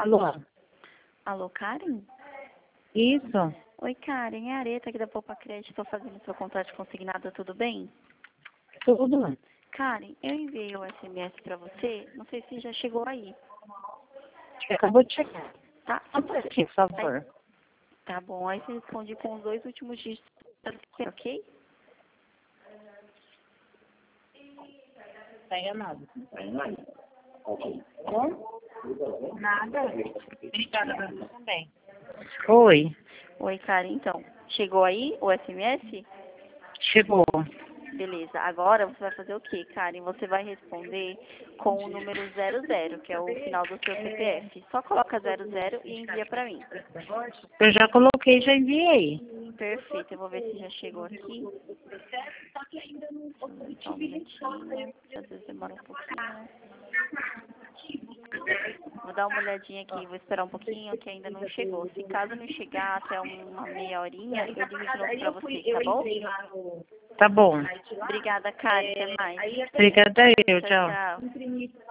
Alô? Alô, Karen? Isso? Oi, Karen, é a Areta aqui da Poupa Crédito. Estou fazendo seu contrato consignado, tudo bem? Tudo. Karen, eu enviei o SMS para você, não sei se já chegou aí, Acabou de chegar. tá? Só um pouquinho, por favor. Tá bom, aí você responde com os 2 últimos dígitos, ok? Tá enganado. Ok. Bom? Nada. Obrigada, você também. Oi. Oi, Karen, então, chegou aí o SMS? Chegou. Beleza, agora você vai fazer o quê, Karen? Você vai responder com o número 00, que é o final do seu CPF. Só coloca 00 e envia para mim. Eu já coloquei, já enviei. Perfeito, eu vou ver se já chegou aqui. Só um minutinho, às vezes demora um pouquinho. Vou dar uma olhadinha aqui, vou esperar um pouquinho que ainda não chegou. Se caso não chegar até uma meia horinha, eu ligo de novo pra você, tá bom? Tá bom. Obrigada, Karen, até mais. Obrigada eu, Tchau, tchau. tchau.